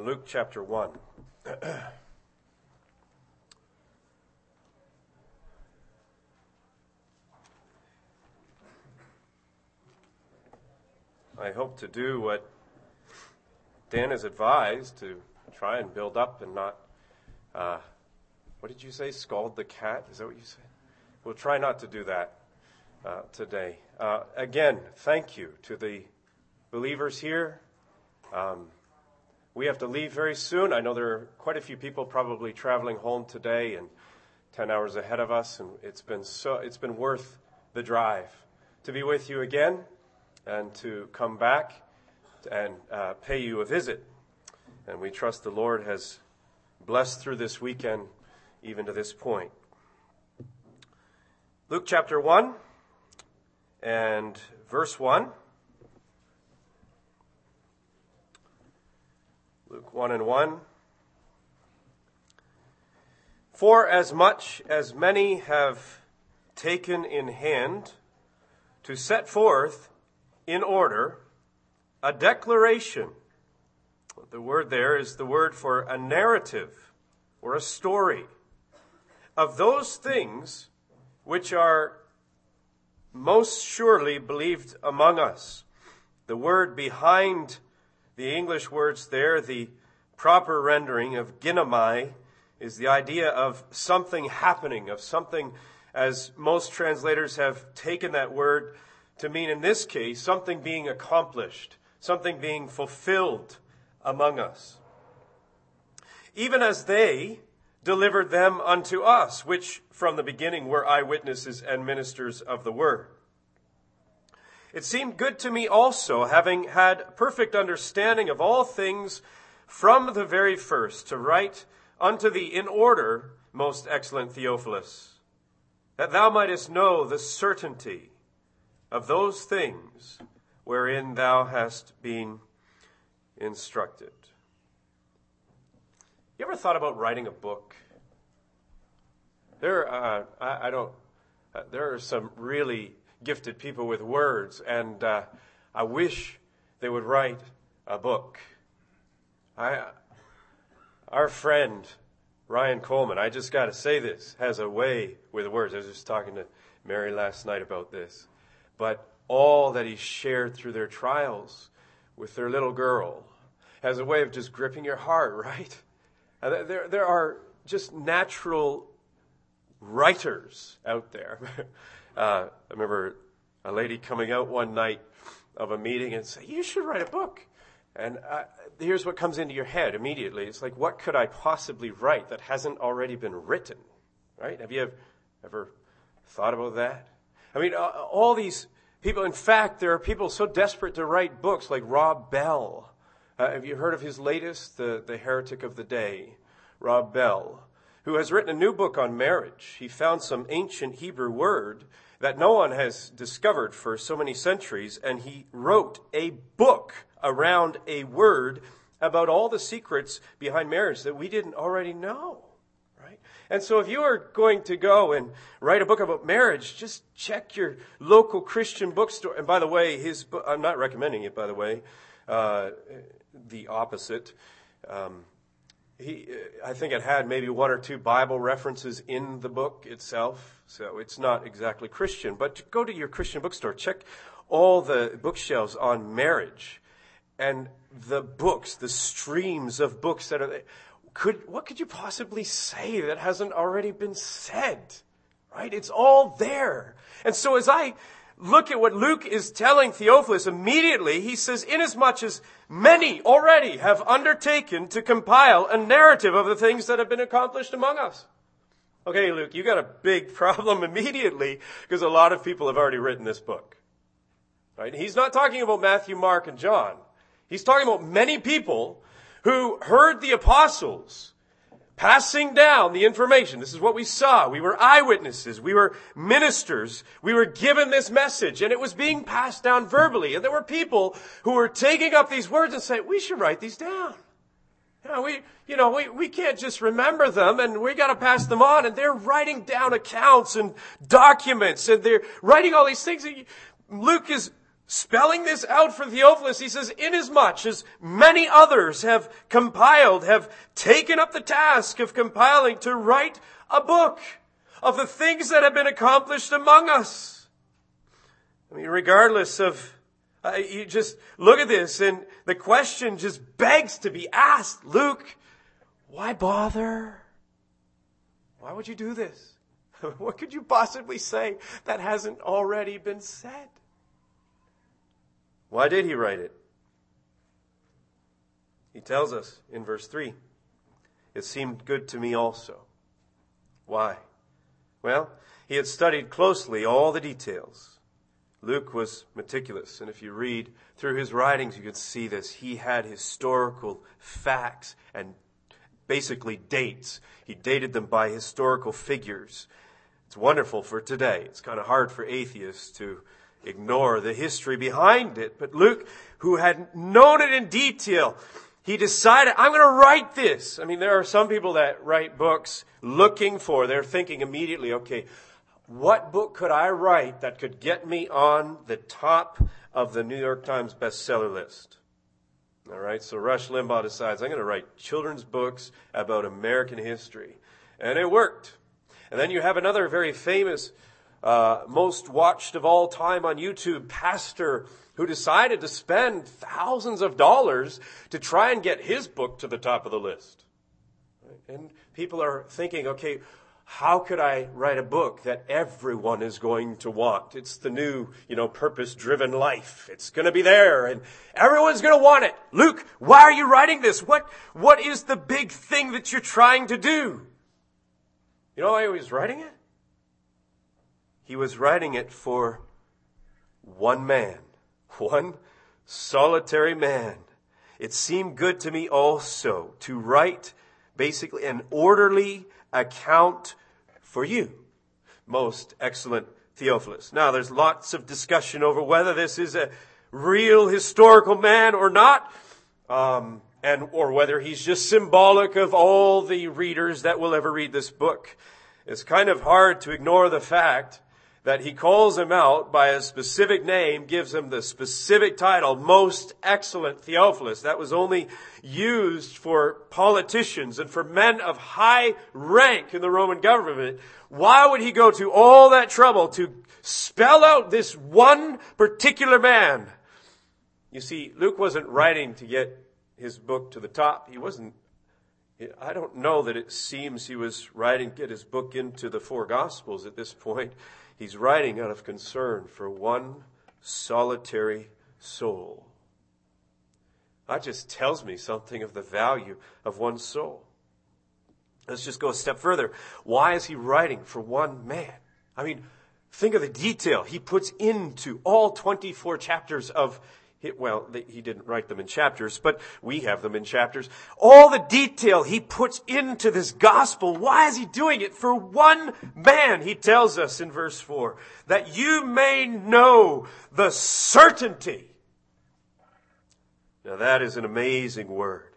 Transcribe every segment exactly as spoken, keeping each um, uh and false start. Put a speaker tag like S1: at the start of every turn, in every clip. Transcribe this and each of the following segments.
S1: Luke chapter one. I hope to do what Dan has advised, to try and build up and not, uh, what did you say, scald the cat? Is that what you said? We'll try not to do that uh, today. Uh, again, thank you to the believers here. Um, we have to leave very soon. I know there are quite a few people probably traveling home today and ten hours ahead of us, and it's been so it's been worth the drive to be with you again and to come back and uh, pay you a visit. And we trust the Lord has blessed through this weekend even to this point. Luke chapter one and verse one. Luke one and one. For as much as many have taken in hand to set forth in order a declaration. The word there is the word for a narrative or a story of those things which are most surely believed among us. The word behind the English words there, the proper rendering of ginomai, is the idea of something happening, of something, as most translators have taken that word to mean in this case, something being accomplished, something being fulfilled among us. Even as they delivered them unto us, which from the beginning were eyewitnesses and ministers of the word. It seemed good to me also, having had perfect understanding of all things from the very first, to write unto thee in order, most excellent Theophilus, that thou mightest know the certainty of those things wherein thou hast been instructed. You ever thought about writing a book? There, uh, I, I don't. Uh, there are some really gifted people with words, and uh, I wish they would write a book. I, our friend Ryan Coleman, I just got to say this, has a way with words. I was just talking to Mary last night about this, but all that he shared through their trials with their little girl has a way of just gripping your heart, right? Uh, there, there are just natural writers out there. Uh, I remember a lady coming out one night of a meeting and saying, you should write a book. And uh, here's what comes into your head immediately. It's like, what could I possibly write that hasn't already been written? Right? Have you ever, ever thought about that? I mean, uh, all these people, in fact, there are people so desperate to write books like Rob Bell. Uh, have you heard of his latest, the, the Heretic of the Day? Rob Bell, who has written a new book on marriage. He found some ancient Hebrew word that no one has discovered for so many centuries, and he wrote a book around a word about all the secrets behind marriage that we didn't already know, right? And so if you are going to go and write a book about marriage, just check your local Christian bookstore. And by the way, his book, I'm not recommending it, by the way, uh, the opposite. Um, He, I think it had maybe one or two Bible references in the book itself, so it's not exactly Christian. But go to your Christian bookstore, check all the bookshelves on marriage, and the books, the streams of books that are there. Could, what could you possibly say that hasn't already been said, right? It's all there. And so as I look at what Luke is telling Theophilus, immediately he says, inasmuch as many already have undertaken to compile a narrative of the things that have been accomplished among us. Okay, Luke, you got a big problem immediately because a lot of people have already written this book. Right? He's not talking about Matthew, Mark, and John. He's talking about many people who heard the apostles passing down the information. This is what we saw. We were eyewitnesses. We were ministers. We were given this message, and it was being passed down verbally. And there were people who were taking up these words and saying, we should write these down. You know, we, you know, we, we can't just remember them, and we got to pass them on. And they're writing down accounts and documents, and they're writing all these things. Luke is spelling this out for Theophilus. He says, inasmuch as many others have compiled, have taken up the task of compiling to write a book of the things that have been accomplished among us. I mean, regardless of, uh, you just look at this and the question just begs to be asked. Luke, why bother? Why would you do this? What could you possibly say that hasn't already been said? Why did he write it? He tells us in verse three, it seemed good to me also. Why? Well, he had studied closely all the details. Luke was meticulous, and if you read through his writings, you can see this. He had historical facts and basically dates. He dated them by historical figures. It's wonderful for today. It's kind of hard for atheists to ignore the history behind it. But Luke, who had known it in detail, he decided, I'm going to write this. I mean, there are some people that write books looking for, they're thinking immediately, okay, what book could I write that could get me on the top of the New York Times bestseller list? All right, so Rush Limbaugh decides, I'm going to write children's books about American history. And it worked. And then you have another very famous Uh, most watched of all time on YouTube pastor who decided to spend thousands of dollars to try and get his book to the top of the list. And people are thinking, okay, how could I write a book that everyone is going to want? It's the new, you know, purpose-driven life. It's going to be there and everyone's going to want it. Luke, why are you writing this? What, what is the big thing that you're trying to do? You know why he was writing it? He was writing it for one man, one solitary man. It seemed good to me also to write basically an orderly account for you, most excellent Theophilus. Now, there's lots of discussion over whether this is a real historical man or not, um, and or whether he's just symbolic of all the readers that will ever read this book. It's kind of hard to ignore the fact that he calls him out by a specific name, gives him the specific title, Most Excellent Theophilus. That was only used for politicians and for men of high rank in the Roman government. Why would he go to all that trouble to spell out this one particular man? You see, Luke wasn't writing to get his book to the top. He wasn't, I don't know that it seems he was writing to get his book into the four Gospels at this point. He's writing out of concern for one solitary soul. That just tells me something of the value of one soul. Let's just go a step further. Why is he writing for one man? I mean, think of the detail he puts into all twenty-four chapters of Well, he didn't write them in chapters, but we have them in chapters. All the detail he puts into this gospel. Why is he doing it? For one man, he tells us in verse four, that you may know the certainty. Now that is an amazing word.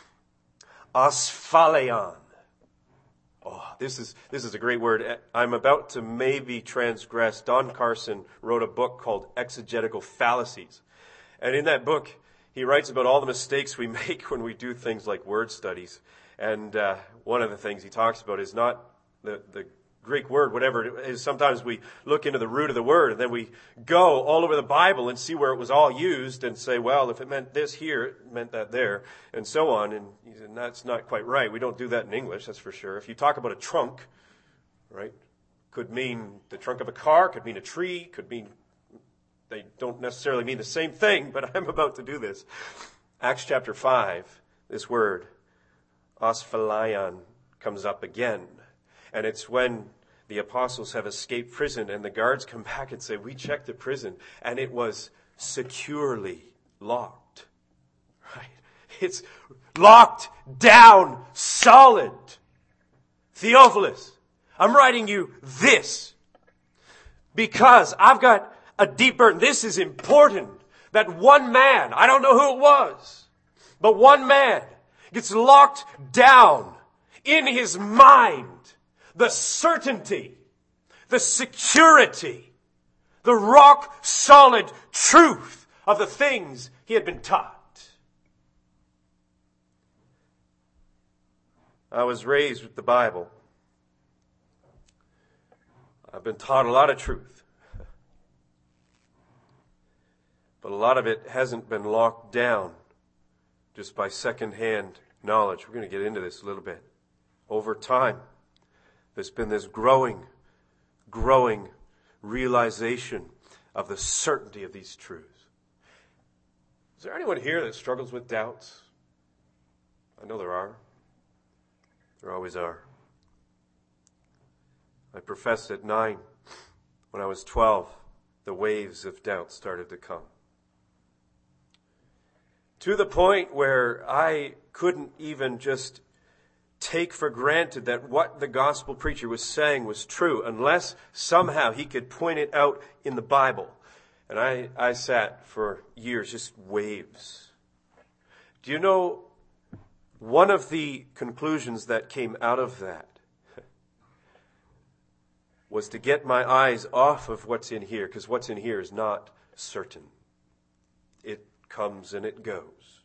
S1: Asphaleon. Oh, this is, this is a great word. I'm about to maybe transgress. Don Carson wrote a book called Exegetical Fallacies. And in that book, he writes about all the mistakes we make when we do things like word studies. And uh, one of the things he talks about is not the, the Greek word, whatever it is. Sometimes we look into the root of the word and then we go all over the Bible and see where it was all used and say, well, if it meant this here, it meant that there, and so on. And he said, that's not quite right. We don't do that in English, that's for sure. If you talk about a trunk, right, could mean the trunk of a car, could mean a tree, could mean... They don't necessarily mean the same thing, but I'm about to do this. Acts chapter five, this word, asphalion, comes up again. And it's when the apostles have escaped prison and the guards come back and say, we checked the prison and it was securely locked. Right? It's locked down, solid. Theophilus, I'm writing you this because I've got a deep burden. This is important that one man, I don't know who it was, but one man gets locked down in his mind the certainty, the security the rock-solid truth of the things he had been taught. I was raised with the Bible. I've been taught a lot of truth. But a lot of it hasn't been locked down just by second-hand knowledge. We're going to get into this a little bit. Over time, there's been this growing, growing realization of the certainty of these truths. Is there anyone here that struggles with doubts? I know there are. There always are. I professed at nine. When I was twelve, the waves of doubt started to come. To the point where I couldn't even just take for granted that what the gospel preacher was saying was true unless somehow he could point it out in the Bible. And I, I sat for years, just waves. Do you know one of the conclusions that came out of that was to get my eyes off of what's in here, because what's in here is not certain. It comes and it goes.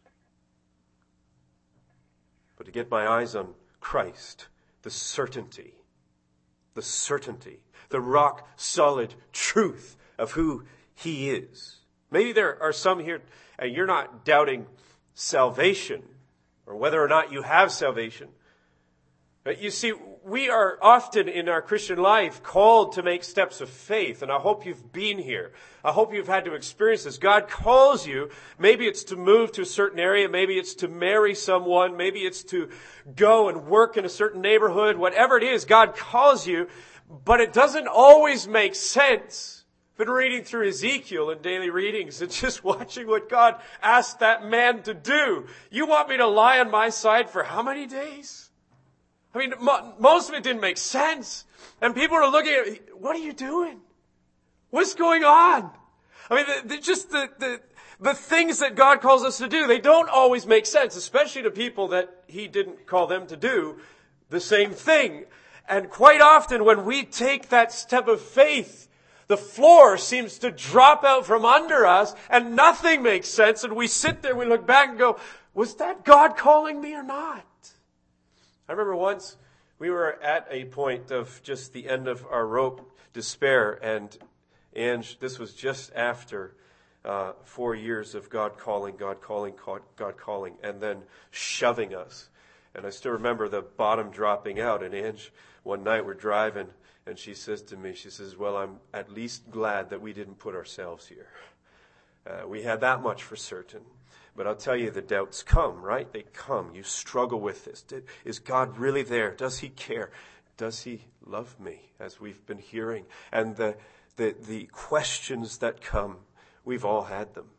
S1: But to get my eyes on Christ, the certainty, the certainty, the rock-solid truth of who he is. Maybe there are some here, and you're not doubting salvation, or whether or not you have salvation. But you see, we are often in our Christian life called to make steps of faith, and I hope you've been here. I hope you've had to experience this. God calls you. Maybe it's to move to a certain area. Maybe it's to marry someone. Maybe it's to go and work in a certain neighborhood. Whatever it is, God calls you, but it doesn't always make sense. I've been reading through Ezekiel in daily readings and just watching what God asked that man to do. You want me to lie on my side for how many days? I mean, mo- most of it didn't make sense. And people are looking at me, what are you doing? What's going on? I mean, the, the, just the, the, the things that God calls us to do, they don't always make sense, especially to people that he didn't call them to do the same thing. And quite often when we take that step of faith, the floor seems to drop out from under us and nothing makes sense. And we sit there, we look back and go, was that God calling me or not? I remember once we were at a point of just the end of our rope, despair. And Ange, this was just after uh, four years of God calling, God calling, God calling, and then shoving us. And I still remember the bottom dropping out. And Ange, one night we're driving, and she says to me, she says, well, I'm at least glad that we didn't put ourselves here. Uh, we had that much for certain. But I'll tell you, the doubts come, right? They come. You struggle with this. Is God really there? Does he care? Does he love me? As we've been hearing. And the, the, the questions that come, we've all had them.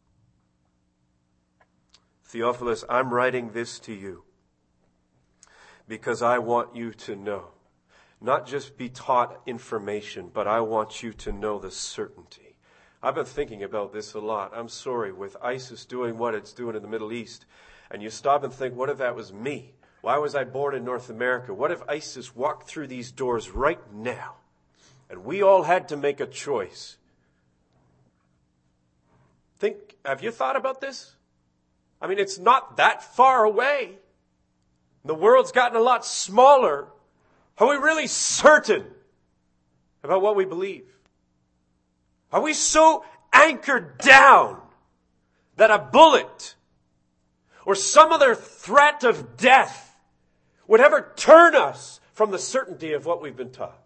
S1: Theophilus, I'm writing this to you because I want you to know. Not just be taught information, but I want you to know the certainty. I've been thinking about this a lot. I'm sorry, with ISIS doing what it's doing in the Middle East, and you stop and think, what if that was me? Why was I born in North America? What if ISIS walked through these doors right now, and we all had to make a choice? Think, have you thought about this? I mean, it's not that far away. The world's gotten a lot smaller. Are we really certain about what we believe? Are we so anchored down that a bullet or some other threat of death would ever turn us from the certainty of what we've been taught?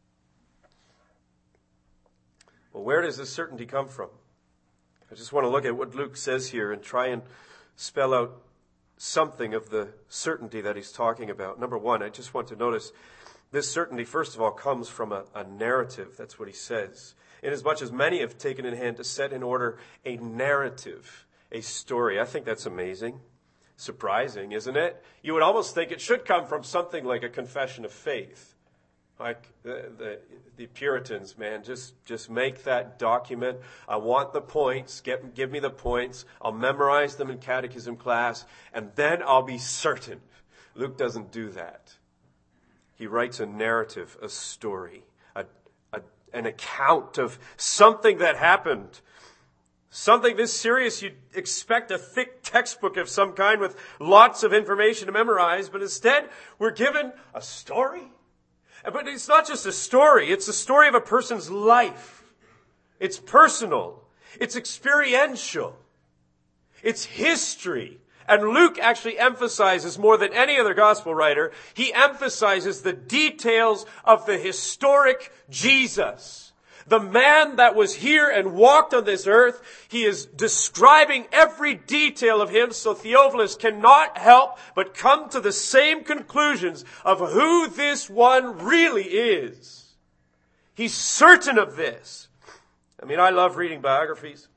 S1: Well, where does this certainty come from? I just want to look at what Luke says here and try and spell out something of the certainty that he's talking about. Number one, I just want to notice this certainty, first of all, comes from a, a narrative. That's what he says. Inasmuch as many have taken in hand to set in order a narrative, a story. I think that's amazing. Surprising, isn't it? You would almost think it should come from something like a confession of faith. Like the, the, the Puritans, man, just, just make that document. I want the points. Get, give me the points. I'll memorize them in catechism class, and then I'll be certain. Luke doesn't do that. He writes a narrative, a story, a, a, an account of something that happened. Something this serious, you'd expect a thick textbook of some kind with lots of information to memorize, but instead we're given a story. But it's not just a story, it's the story of a person's life. It's personal. It's experiential. It's history. And Luke actually emphasizes more than any other gospel writer, he emphasizes the details of the historic Jesus. The man that was here and walked on this earth, he is describing every detail of him, so Theophilus cannot help but come to the same conclusions of who this one really is. He's certain of this. I mean, I love reading biographies.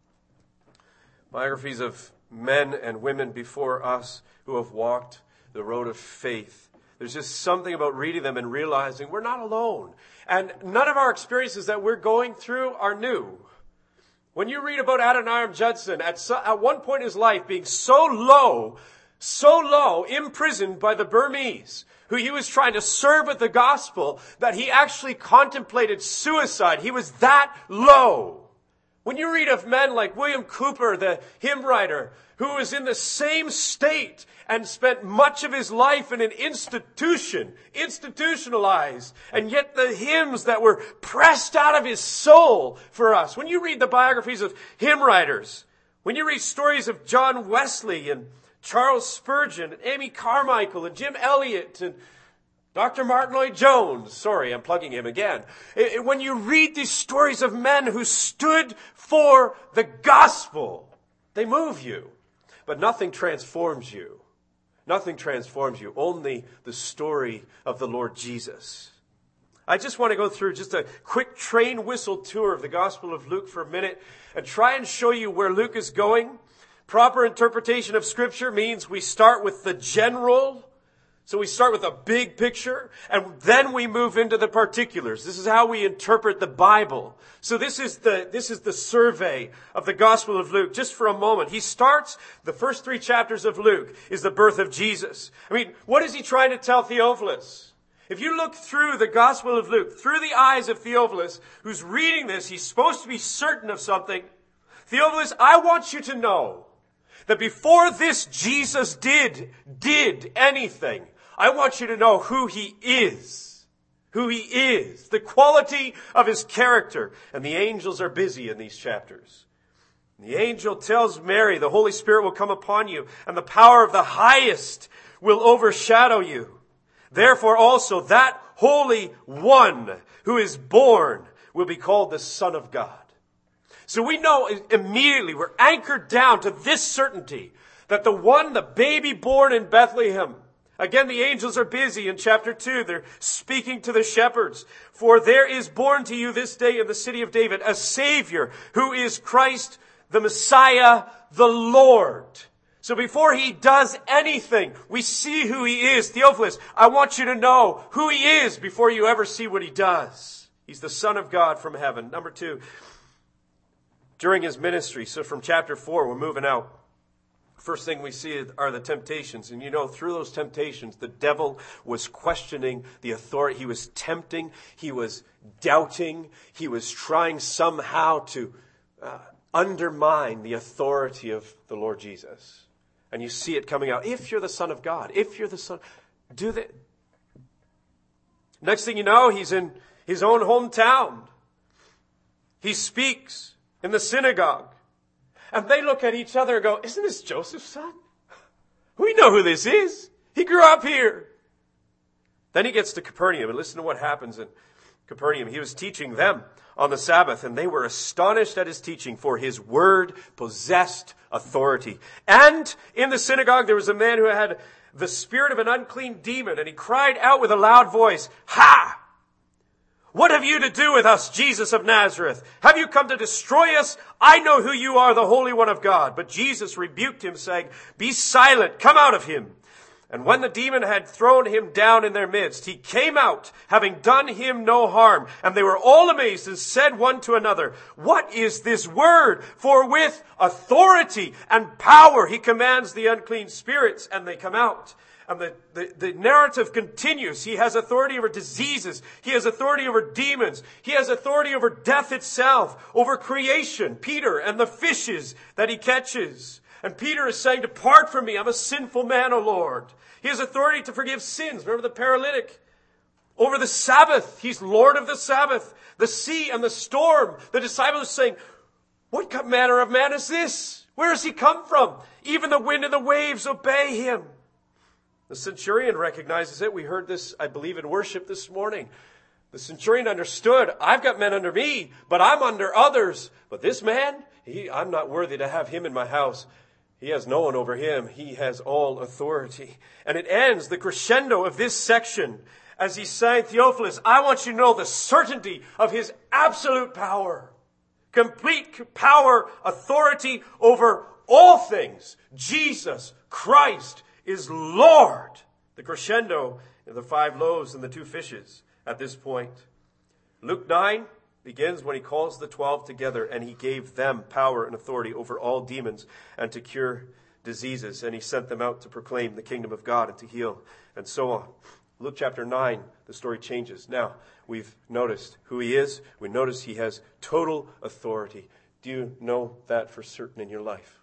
S1: Biographies of men and women before us who have walked the road of faith. There's just something about reading them and realizing we're not alone. And none of our experiences that we're going through are new. When you read about Adoniram Judson, at, so, at one point in his life being so low, so low, imprisoned by the Burmese, who he was trying to serve with the gospel, that he actually contemplated suicide. He was that low. When you read of men like William Cooper, the hymn writer, who was in the same state and spent much of his life in an institution, institutionalized, and yet the hymns that were pressed out of his soul for us. When you read the biographies of hymn writers, when you read stories of John Wesley and Charles Spurgeon and Amy Carmichael and Jim Elliot and Doctor Martin Lloyd-Jones, sorry, I'm plugging him again. When you read these stories of men who stood for the gospel, they move you. But nothing transforms you. Nothing transforms you. Only the story of the Lord Jesus. I just want to go through just a quick train whistle tour of the Gospel of Luke for a minute and try and show you where Luke is going. Proper interpretation of Scripture means we start with the general. So we start with a big picture, and then we move into the particulars. This is how we interpret the Bible. So this is the, this is the survey of the Gospel of Luke. Just for a moment. He starts, the first three chapters of Luke is the birth of Jesus. I mean, what is he trying to tell Theophilus? If you look through the Gospel of Luke, through the eyes of Theophilus, who's reading this, he's supposed to be certain of something. Theophilus, I want you to know that before this Jesus did, did anything, I want you to know who he is. Who he is. The quality of his character. And the angels are busy in these chapters. The angel tells Mary, the Holy Spirit will come upon you, and the power of the highest will overshadow you. Therefore also that Holy One who is born will be called the Son of God. So we know immediately, we're anchored down to this certainty, that the one, the baby born in Bethlehem. Again, the angels are busy in chapter two. They're speaking to the shepherds. For there is born to you this day in the city of David a Savior who is Christ the Messiah, the Lord. So before he does anything, we see who he is. Theophilus, I want you to know who he is before you ever see what he does. He's the Son of God from heaven. Number two, during his ministry. So from chapter four, we're moving out. First thing we see are the temptations. And you know, through those temptations, the devil was questioning the authority. He was tempting. He was doubting. He was trying somehow to uh, undermine the authority of the Lord Jesus. And you see it coming out. If you're the Son of God, if you're the Son, do that. Next thing you know, he's in his own hometown. He speaks in the synagogue. And they look at each other and go, isn't this Joseph's son? We know who this is. He grew up here. Then he gets to Capernaum, and listen to what happens in Capernaum. He was teaching them on the Sabbath, and they were astonished at his teaching, for his word possessed authority. And in the synagogue there was a man who had the spirit of an unclean demon, and he cried out with a loud voice, "Ha! What have you to do with us, Jesus of Nazareth? Have you come to destroy us? I know who you are, the Holy One of God." But Jesus rebuked him, saying, "Be silent, come out of him." And when the demon had thrown him down in their midst, he came out, having done him no harm. And they were all amazed and said one to another, what is this word? For with authority and power he commands the unclean spirits, and they come out. And the, the, the narrative continues. He has authority over diseases. He has authority over demons. He has authority over death itself, over creation, Peter, and the fishes that he catches. And Peter is saying, depart from me. I'm a sinful man, O Lord. He has authority to forgive sins. Remember the paralytic? Over the Sabbath. He's Lord of the Sabbath. The sea and the storm. The disciples are saying, what manner of man is this? Where has he come from? Even the wind and the waves obey him. The centurion recognizes it. We heard this, I believe, in worship this morning. The centurion understood, I've got men under me, but I'm under others. But this man, he, I'm not worthy to have him in my house. He has no one over him. He has all authority. And it ends, the crescendo of this section, as he's saying, Theophilus, I want you to know the certainty of his absolute power. Complete power, authority over all things. Jesus Christ is Lord. The crescendo of the five loaves and the two fishes at this point. Luke nine begins when he calls the twelve together, and he gave them power and authority over all demons and to cure diseases. And he sent them out to proclaim the kingdom of God and to heal, and so on. Luke chapter nine, the story changes. Now, we've noticed who he is. We notice he has total authority. Do you know that for certain in your life?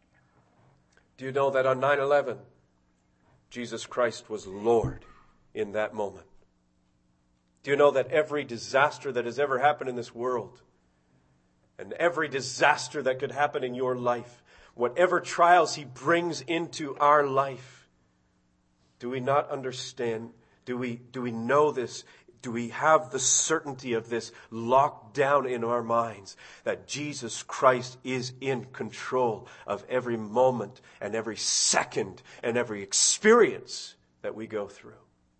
S1: Do you know that on nine eleven, Jesus Christ was Lord in that moment? Do you know that every disaster that has ever happened in this world, and every disaster that could happen in your life, whatever trials he brings into our life, do we not understand? Do we, do we know this? Do we have the certainty of this locked down in our minds, that Jesus Christ is in control of every moment and every second and every experience that we go through?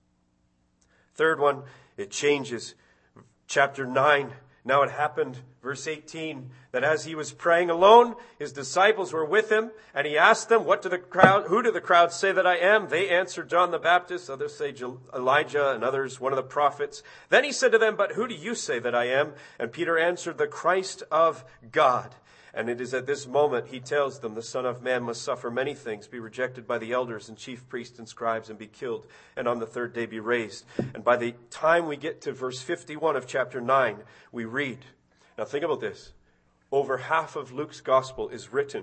S1: Third one, it changes. Chapter nine. Now it happened, verse eighteen, that as he was praying alone, his disciples were with him, and he asked them, "What do the crowd, who do the crowd say that I am?" They answered, "John the Baptist." Others say Elijah, and others one of the prophets. Then he said to them, "But who do you say that I am?" And Peter answered, "The Christ of God." And it is at this moment he tells them, the Son of Man must suffer many things, be rejected by the elders and chief priests and scribes, and be killed, and on the third day be raised. And by the time we get to verse fifty-one of chapter nine, we read. Now think about this. Over half of Luke's gospel is written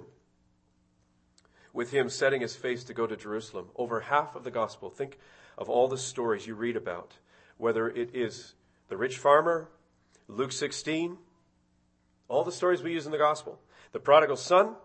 S1: with him setting his face to go to Jerusalem. Over half of the gospel. Think of all the stories you read about, whether it is the rich farmer, Luke sixteen, all the stories we use in the gospel. The prodigal son,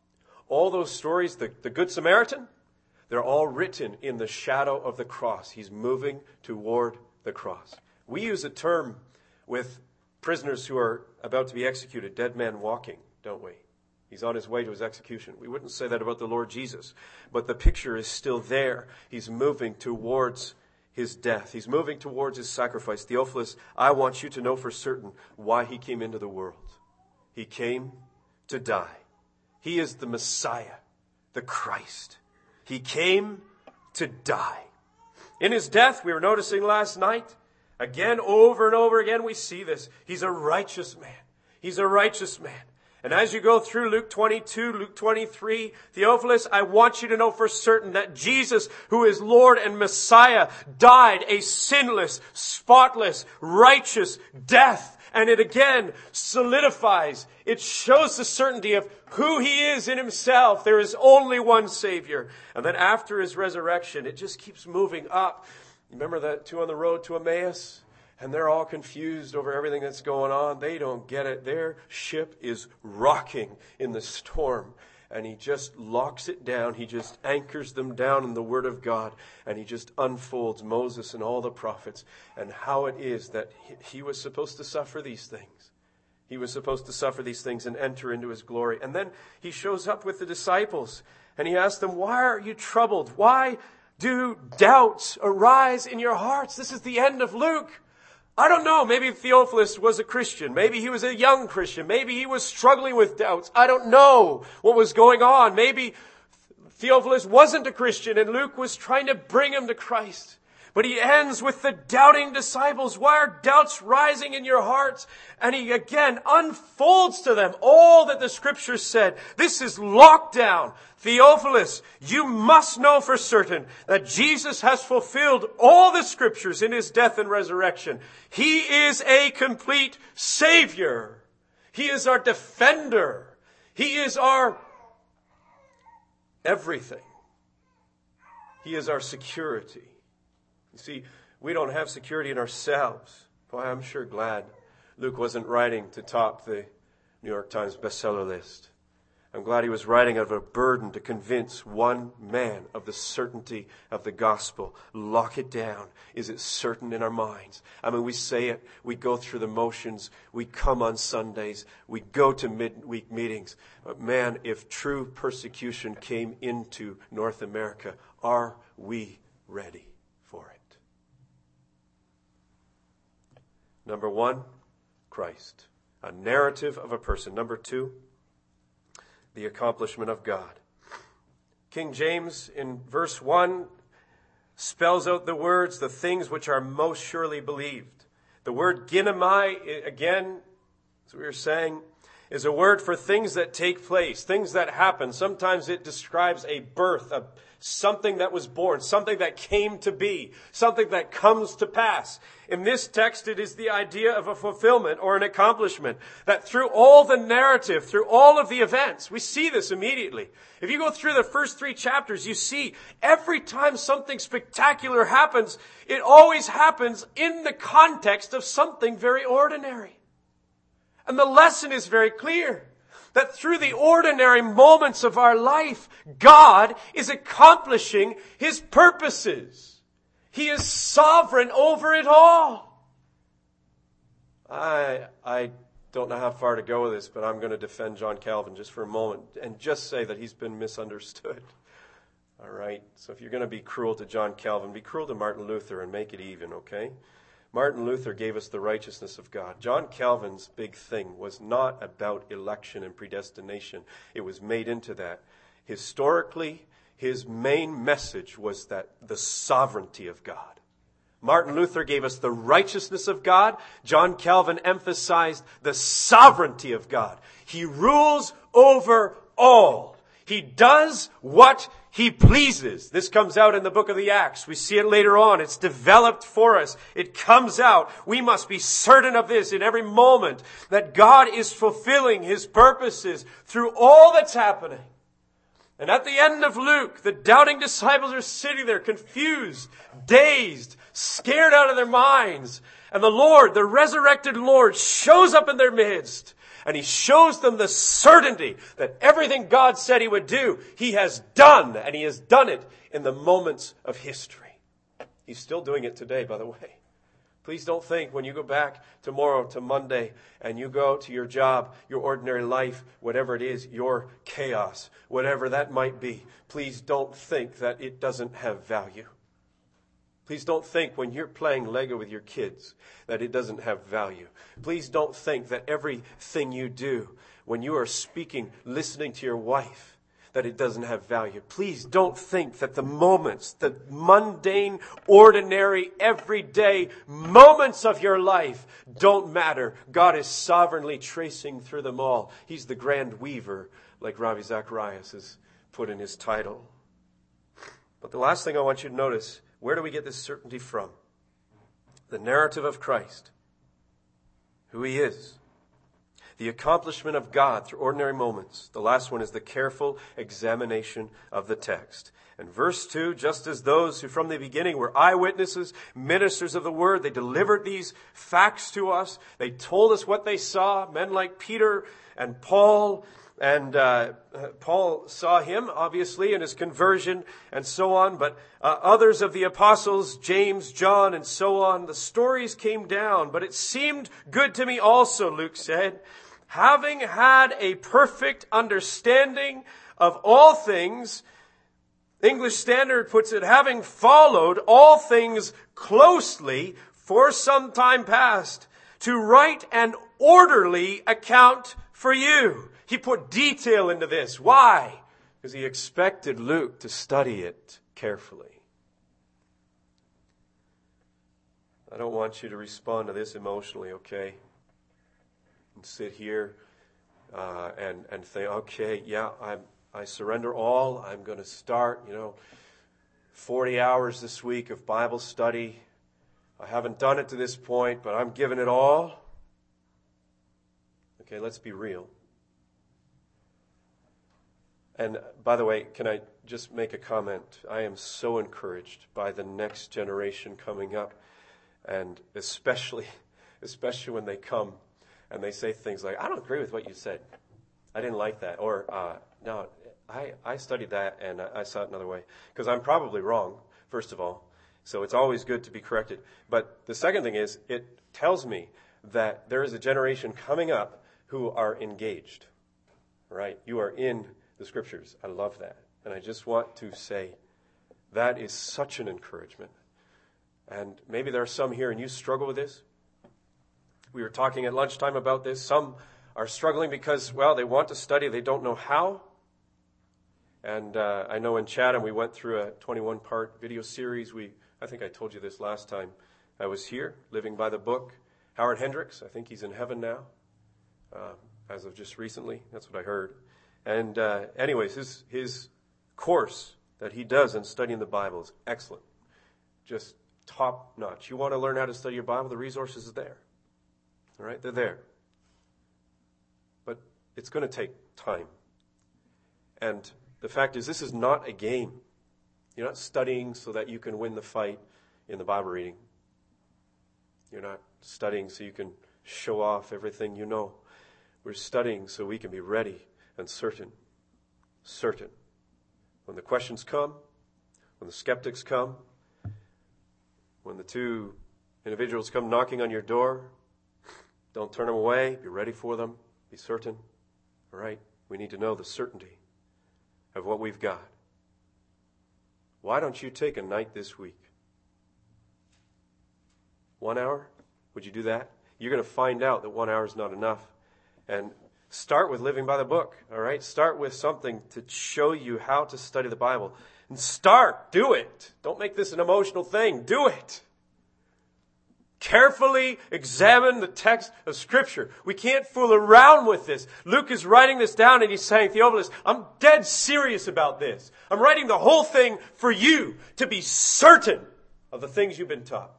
S1: all those stories, the, the Good Samaritan, they're all written in the shadow of the cross. He's moving toward the cross. We use a term with prisoners who are about to be executed, dead man walking, don't we? He's on his way to his execution. We wouldn't say that about the Lord Jesus, but the picture is still there. He's moving towards his death. He's moving towards his sacrifice. Theophilus, I want you to know for certain why he came into the world. He came to die. He is the Messiah, the Christ. He came to die. In his death, we were noticing last night, again, over and over again, we see this. He's a righteous man. He's a righteous man. And as you go through Luke twenty-two, Luke twenty-three, Theophilus, I want you to know for certain that Jesus, who is Lord and Messiah, died a sinless, spotless, righteous death. And it again solidifies, it shows the certainty of who he is in himself. There is only one Savior. And then after his resurrection, it just keeps moving up. Remember that two on the road to Emmaus? And they're all confused over everything that's going on. They don't get it. Their ship is rocking in the storm. And he just locks it down. He just anchors them down in the Word of God. And he just unfolds Moses and all the prophets and how it is that he was supposed to suffer these things. He was supposed to suffer these things and enter into his glory. And then he shows up with the disciples and he asks them, why are you troubled? Why do doubts arise in your hearts? This is the end of Luke. I don't know. Maybe Theophilus was a Christian. Maybe he was a young Christian. Maybe he was struggling with doubts. I don't know what was going on. Maybe Theophilus wasn't a Christian, and Luke was trying to bring him to Christ. But he ends with the doubting disciples. Why are doubts rising in your hearts? And he again unfolds to them all that the Scriptures said. This is locked down. Theophilus, you must know for certain that Jesus has fulfilled all the Scriptures in his death and resurrection. He is a complete Savior. He is our defender. He is our everything. He is our security. You see, we don't have security in ourselves. Boy, I'm sure glad Luke wasn't writing to top the New York Times bestseller list. I'm glad he was writing out of a burden to convince one man of the certainty of the gospel. Lock it down. Is it certain in our minds? I mean, we say it. We go through the motions. We come on Sundays. We go to midweek meetings. But man, if true persecution came into North America, are we ready for it? Number one, Christ. A narrative of a person. Number two, the accomplishment of God. King James in verse one spells out the words, the things which are most surely believed. The word ginomai, again, as we were saying, is a word for things that take place, things that happen. Sometimes it describes a birth, a, something that was born, something that came to be, something that comes to pass. In this text, it is the idea of a fulfillment or an accomplishment. That through all the narrative, through all of the events, we see this immediately. If you go through the first three chapters, you see every time something spectacular happens, it always happens in the context of something very ordinary. And the lesson is very clear. That through the ordinary moments of our life, God is accomplishing His purposes. He is sovereign over it all. I, I don't know how far to go with this, but I'm going to defend John Calvin just for a moment and just say that he's been misunderstood. All right? So if you're going to be cruel to John Calvin, be cruel to Martin Luther and make it even, okay? Martin Luther gave us the righteousness of God. John Calvin's big thing was not about election and predestination. It was made into that. Historically, his main message was that the sovereignty of God. Martin Luther gave us the righteousness of God. John Calvin emphasized the sovereignty of God. He rules over all. He does what He pleases. This comes out in the book of the Acts. We see it later on. It's developed for us. It comes out. We must be certain of this in every moment, that God is fulfilling His purposes through all that's happening. And at the end of Luke, the doubting disciples are sitting there confused, dazed, scared out of their minds. And the Lord, the resurrected Lord, shows up in their midst. And He shows them the certainty that everything God said He would do, He has done. And He has done it in the moments of history. He's still doing it today, by the way. Please don't think when you go back tomorrow to Monday and you go to your job, your ordinary life, whatever it is, your chaos, whatever that might be, please don't think that it doesn't have value. Please don't think when you're playing Lego with your kids that it doesn't have value. Please don't think that everything you do when you are speaking, listening to your wife, that it doesn't have value. Please don't think that the moments, the mundane, ordinary, everyday moments of your life don't matter. God is sovereignly tracing through them all. He's the grand weaver, like Ravi Zacharias has put in his title. But the last thing I want you to notice, where do we get this certainty from? The narrative of Christ, who He is. The accomplishment of God through ordinary moments. The last one is the careful examination of the text. And verse two, just as those who from the beginning were eyewitnesses, ministers of the word, they delivered these facts to us. They told us what they saw. Men like Peter and Paul. And uh, Paul saw him, obviously, in his conversion and so on. But uh, others of the apostles, James, John, and so on, the stories came down. But it seemed good to me also, Luke said, having had a perfect understanding of all things. English Standard puts it, having followed all things closely for some time past, to write an orderly account for you. He put detail into this. Why? because he expected Luke to study it carefully. I don't want you to respond to this emotionally, okay? And sit here uh, and, and think, okay, yeah, I'm, I surrender all. I'm going to start, you know, forty hours this week of Bible study. I haven't done it to this point, but I'm giving it all. Okay, let's be real. And by the way, can I just make a comment? I am so encouraged by the next generation coming up, and especially, especially when they come and they say things like, I don't agree with what you said. I didn't like that. Or, uh, no, I, I studied that and I, I saw it another way. Because I'm probably wrong, first of all. So it's always good to be corrected. But the second thing is, it tells me that there is a generation coming up who are engaged. Right? You are in the Scriptures. I love that. And I just want to say that is such an encouragement. And maybe there are some here and you struggle with this. We were talking at lunchtime about this. Some are struggling because, well, they want to study. They don't know how. And uh, I know in Chatham we went through a twenty-one part video series. We, I think I told you this last time I was here, living by the book. Howard Hendricks, I think he's in heaven now, uh, as of just recently. That's what I heard. And uh, anyways, his, his course that he does in studying the Bible is excellent. Just top notch. You want to learn how to study your Bible? The resources are there. All right, they're there. But it's going to take time. And the fact is, this is not a game. You're not studying so that you can win the fight in the Bible reading. You're not studying so you can show off everything you know. We're studying so we can be ready and certain. Certain. When the questions come, when the skeptics come, when the two individuals come knocking on your door, don't turn them away. Be ready for them. Be certain. All right? We need to know the certainty of what we've got. Why don't you take a night this week? One hour? Would you do that? You're going to find out that one hour is not enough. And start with living by the book. All right? Start with something to show you how to study the Bible. And start. Do it. Don't make this an emotional thing. Do it. Carefully examine the text of Scripture. We can't fool around with this. Luke is writing this down and he's saying, Theophilus, I'm dead serious about this. I'm writing the whole thing for you to be certain of the things you've been taught.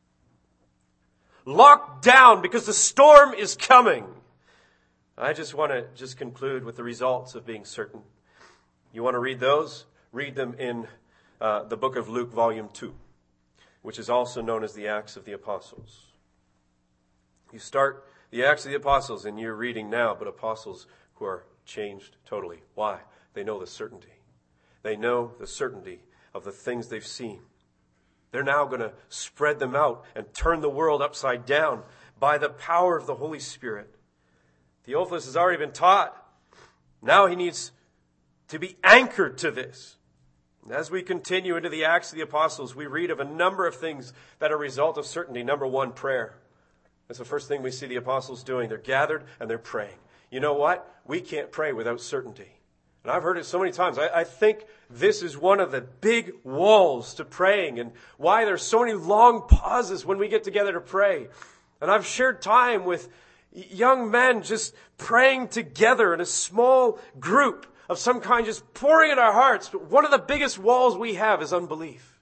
S1: Locked down because the storm is coming. I just want to just conclude with the results of being certain. You want to read those? Read them in uh, the book of Luke, volume two. Which is also known as the Acts of the Apostles. You start the Acts of the Apostles and you're reading now, but apostles who are changed totally. Why? They know the certainty. They know the certainty of the things they've seen. They're now going to spread them out and turn the world upside down by the power of the Holy Spirit. Theophilus has already been taught. Now he needs to be anchored to this. As we continue into the Acts of the Apostles, we read of a number of things that are a result of certainty. Number one, prayer. That's the first thing we see the apostles doing. They're gathered and they're praying. You know what? We can't pray without certainty. And I've heard it so many times. I, I think this is one of the big walls to praying and why there's so many long pauses when we get together to pray. And I've shared time with young men just praying together in a small group of some kind, just pouring in our hearts. But one of the biggest walls we have is unbelief.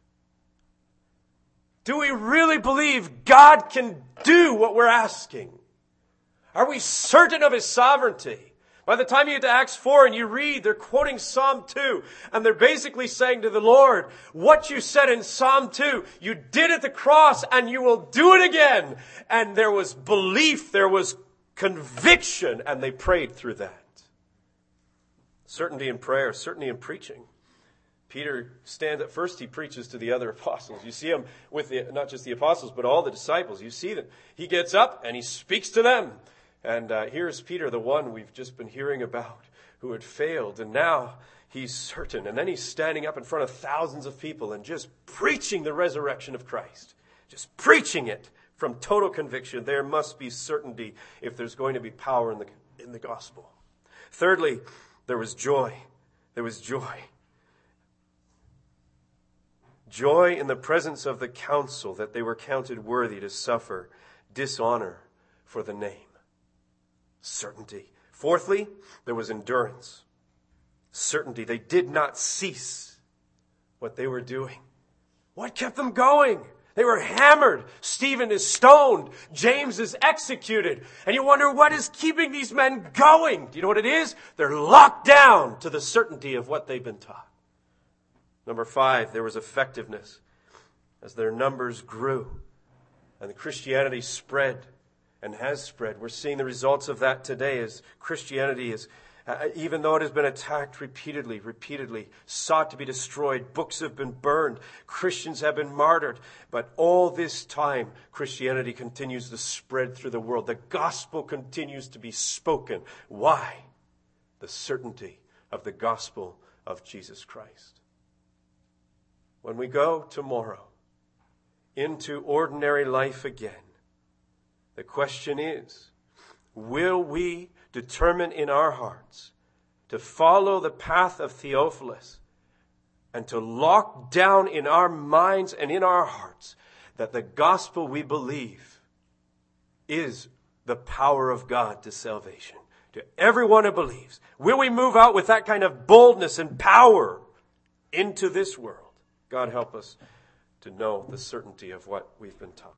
S1: Do we really believe God can do what we're asking? Are we certain of His sovereignty? By the time you get to Acts four and you read, they're quoting Psalm two. And they're basically saying to the Lord, what you said in Psalm two, you did at the cross and you will do it again. And there was belief, there was conviction, and they prayed through that. Certainty in prayer, certainty in preaching. Peter stands at first, he preaches to the other apostles. You see him with the, not just the apostles, but all the disciples. You see that he gets up and he speaks to them. And uh, here's Peter, the one we've just been hearing about, who had failed. And now he's certain. And then he's standing up in front of thousands of people and just preaching the resurrection of Christ. Just preaching it from total conviction. There must be certainty if there's going to be power in the, in the gospel. Thirdly, there was joy. There was joy. Joy in the presence of the council that they were counted worthy to suffer dishonor for the name. Certainty. Fourthly, there was endurance. Certainty. They did not cease what they were doing. What kept them going? They were hammered. Stephen is stoned. James is executed. And you wonder, what is keeping these men going? Do you know what it is? They're locked down to the certainty of what they've been taught. Number five, there was effectiveness. As their numbers grew and the Christianity spread and has spread, we're seeing the results of that today as Christianity is, uh, even though it has been attacked repeatedly, repeatedly, sought to be destroyed, books have been burned, Christians have been martyred, but all this time, Christianity continues to spread through the world. The gospel continues to be spoken. Why? The certainty of the gospel of Jesus Christ. When we go tomorrow into ordinary life again, the question is, will we determine in our hearts to follow the path of Theophilus and to lock down in our minds and in our hearts that the gospel we believe is the power of God to salvation to everyone who believes? Will we move out with that kind of boldness and power into this world? God help us to know the certainty of what we've been taught.